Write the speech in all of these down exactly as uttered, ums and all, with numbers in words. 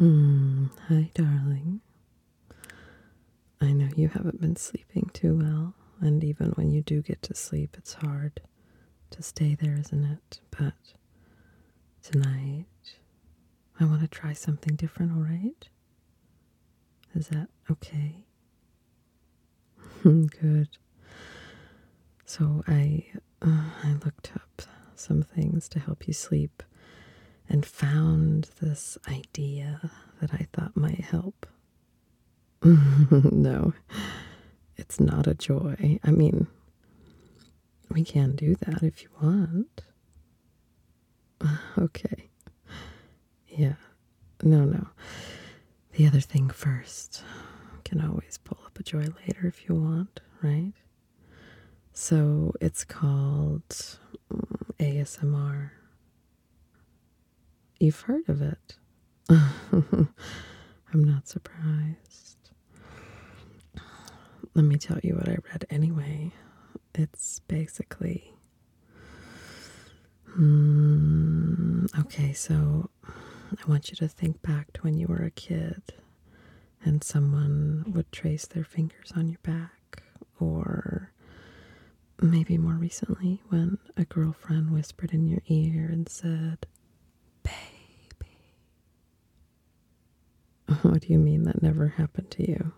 Mm, hi, darling. I know you haven't been sleeping too well, and even when you do get to sleep, it's hard to stay there, isn't it? But tonight, I want to try something different, all right? Is that okay? Good. So I, uh, I looked up some things to help you sleep and found this idea that I thought might help. No, it's not a joy. I mean, we can do that if you want. Okay. Yeah. No, no. The other thing first. Can always pull up a joy later if you want, right? So it's called mm, A S M R. You've heard of it. I'm not surprised. Let me tell you what I read anyway. It's basically. Hmm, okay, so I want you to think back to when you were a kid and someone would trace their fingers on your back, or maybe more recently when a girlfriend whispered in your ear and said, "Baby." What do you mean that never happened to you?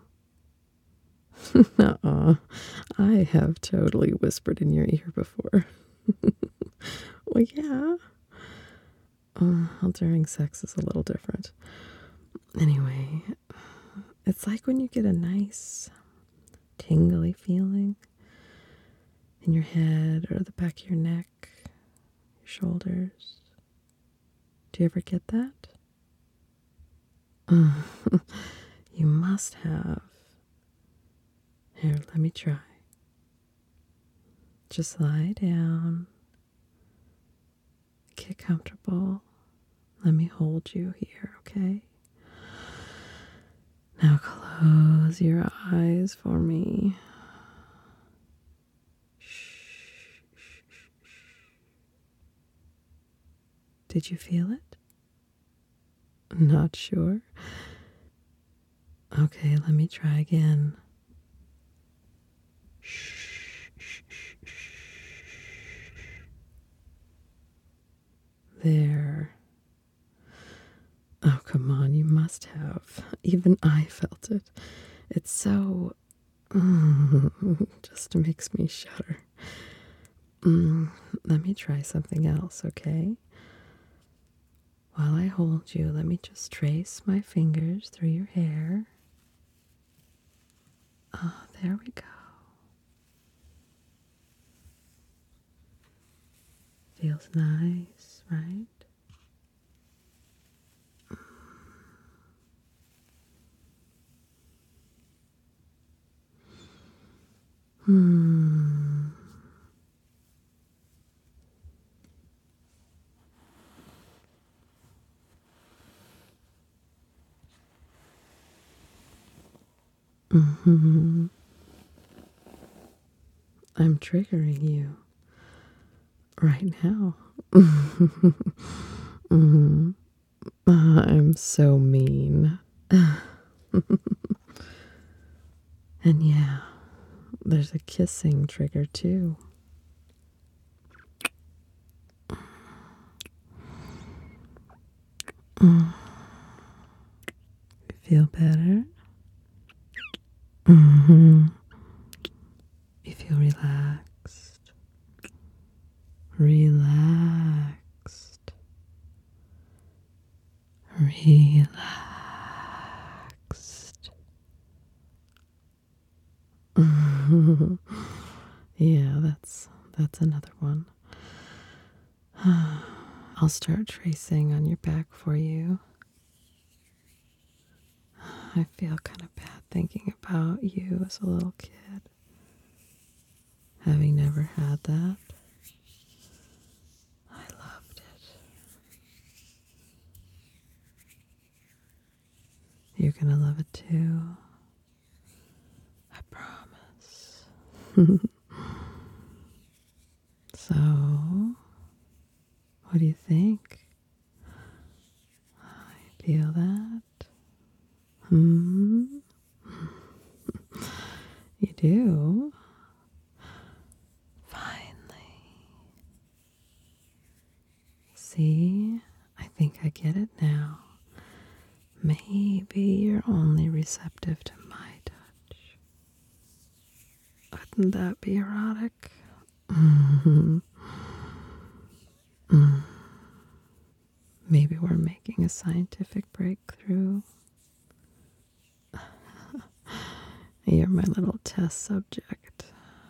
Uh-uh. I have totally whispered in your ear before. Well, yeah. Uh, well, during sex is a little different. Anyway, it's like when you get a nice tingly feeling in your head or the back of your neck, your shoulders. Do you ever get that? You must have. Here, let me try. Just lie down. Get comfortable. Let me hold you here, okay? Now close your eyes for me. Shh. Did you feel it? Not sure? Okay, let me try again. Shh, shh, shh, shh. There. Oh, come on, you must have. Even I felt it. It's so. Mm, just makes me shudder. Mm, let me try something else, okay? While I hold you, let me just trace my fingers through your hair. Oh, there we go. Feels nice, right? Hmm. Mm-hmm. I'm triggering you right now. Mm-hmm. I'm so mean. And yeah, there's a kissing trigger too. Mm. Feel better? Mm-hmm. You feel relaxed. Relaxed. Relaxed. Yeah, that's that's another one. I'll start tracing on your back for you. I feel kind of bad thinking about you as a little kid, having never had that. I loved it. You're gonna love it too. I promise. So, what do you think? I feel that. Hmm? You do? Finally. See, I think I get it now. Maybe you're only receptive to my touch. Wouldn't that be erotic? Mm-hmm. Mm. Maybe we're making a scientific breakthrough. You're my little test subject.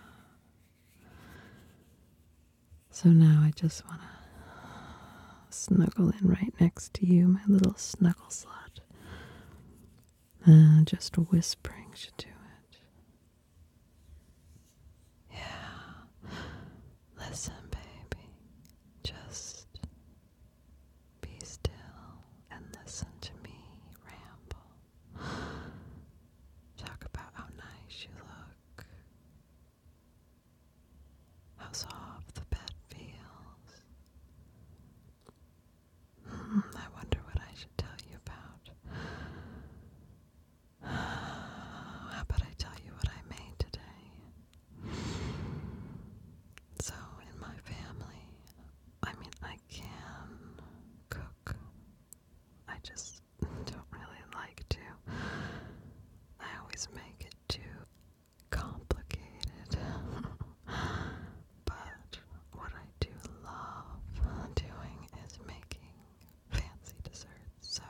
So now I just want to snuggle in right next to you, my little snuggle slut. Uh, just whispering should do it. Yeah. Listen, baby. Just be still and listen to me ramble. Talk about how nice you look. How soft the bed feels. Hmm, I wonder what I should tell you about. How about I tell you what I made today? So, in my family, I mean, I can cook. I just don't really like to. I always make it too complicated. But what I do love doing is making fancy desserts. So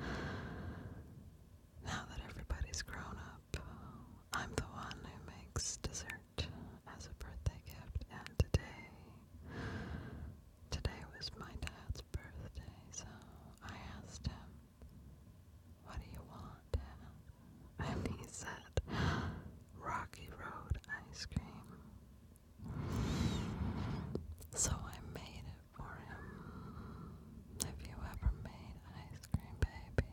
now that everybody's grown up, I'm the one who makes dessert as a birthday gift. And today, today was my dad's birthday, so I asked him, "What do you want, Dad?" And he said, "Rocky Road ice cream." So I made it for him. Have you ever made ice cream, baby?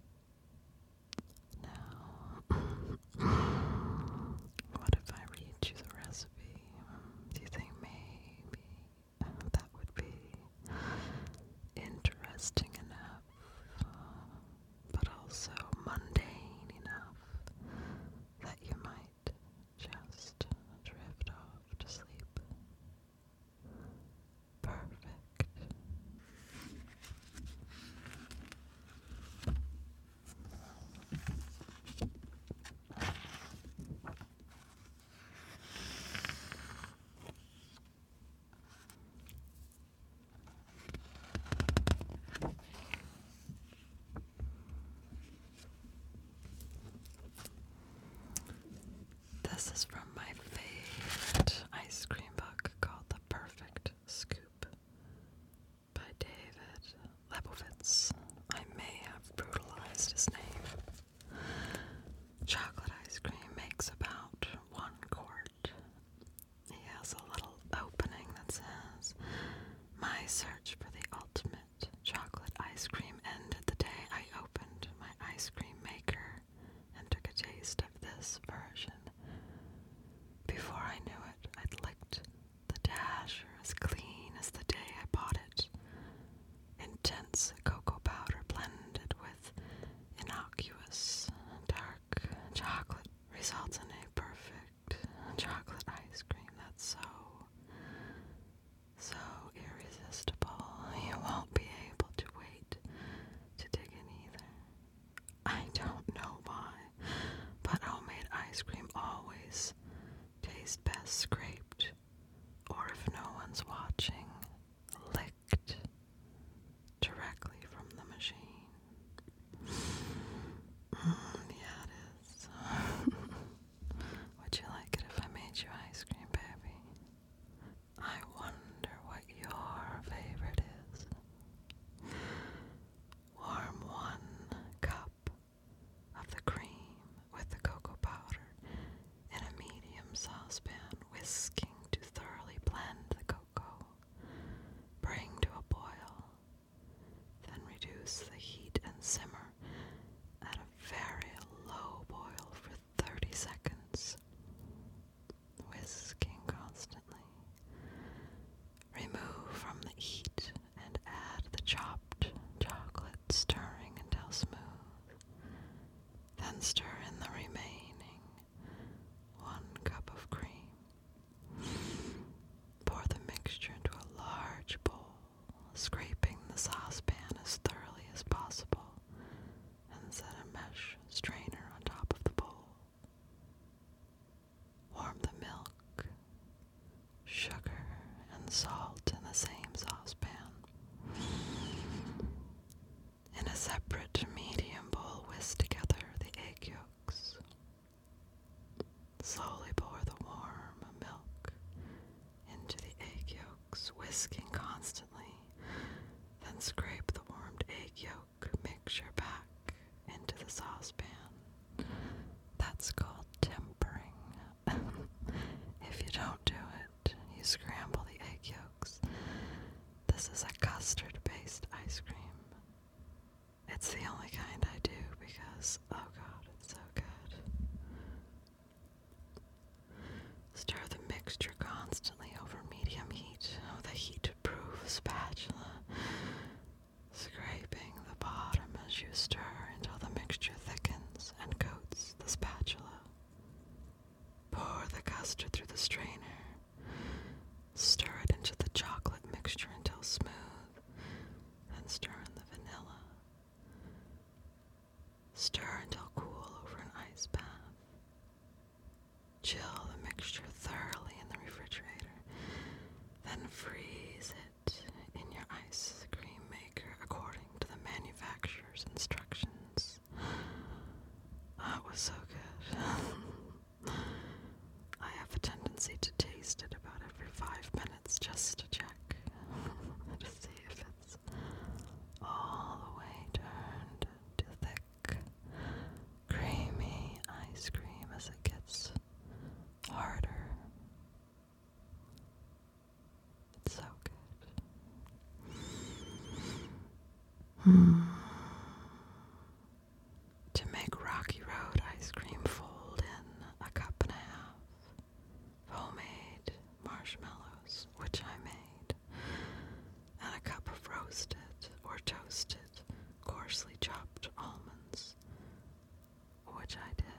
No. What if I read you the recipe? Do you think maybe that would be interesting enough, but also mundane enough that you might just drift off to sleep? Perfect. This is from my favorite ice cream book called The Perfect Scoop by David Lebowitz. I may have brutalized his name. Chocolate ice cream makes about one quart. He has a little opening that says, "My search for the ultimate chocolate ice cream ended the day I opened my ice cream maker and took a taste of this version. Before I knew it, I'd licked the dasher as clean as the day I bought it. Intense cocoa powder blended with innocuous dark chocolate results in a perfect chocolate ice cream that's so, so irresistible. You won't be able to wait to dig in either. I don't know why, but homemade ice cream always tastes best scraped, or if no one's watching, licked directly from the machine." Mm, yeah, it is. Would you like it if I made you ice cream, baby? I wonder what your favorite is. Warm one cup of the cream with the cocoa powder in a medium saucepan, whisking to thoroughly blend the cocoa. Bring to a boil, then reduce the heat and simmer at a very low boil for thirty seconds, whisking constantly. Remove from the heat and add the chopped chocolate, stirring until smooth. scrape the warmed egg yolk mixture back into the saucepan. That's called tempering. If you don't do it, you scramble the egg yolks. This is a custard-based ice cream. It's the only kind I do because, oh god, it's so good. Stir the mixture constantly over medium heat with a heat-proof spatula, scraping the bottom as you stir until the mixture thickens and coats the spatula. Pour the custard through the strainer. Stir it into the chocolate mixture until smooth, then stir in the vanilla. Stir until cool over an ice bath. Chill the mixture thoroughly in the refrigerator, then freeze it in your ice cream maker according to the manufacturer's instructions. That was so good. I have a tendency to taste it about every five minutes just to check, to see if it's all the way turned to thick, creamy ice cream as it gets harder. It's so good. Hmm. To make Rocky Road ice cream, fold in a cup and a half of homemade marshmallows, which I made, and a cup of roasted or toasted, coarsely chopped almonds, which I did.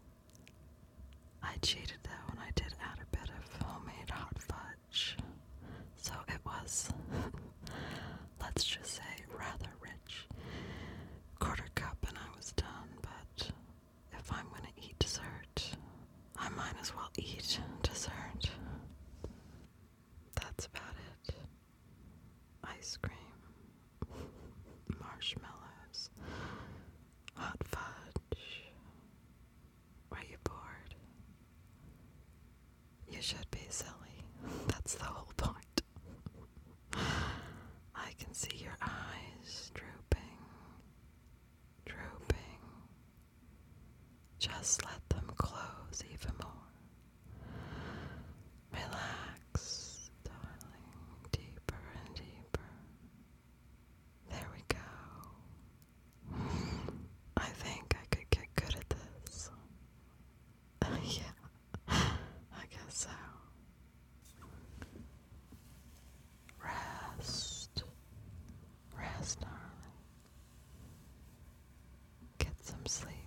I cheated though, and I did add a bit of homemade hot fudge, so it was, let's just say, rather rich. Quarter cup and I was done, but if I'm going to eat dessert, I might as well eat dessert. That's about it. Ice cream, marshmallows, hot fudge. Were you bored? You should be silly. That's the whole point. I can see your eyes drooping, drooping. Just let them close even more. Relax, darling, deeper and deeper. There we go. I think I could get good at this. Yeah, I guess so. Rest. Rest, darling. Get some sleep.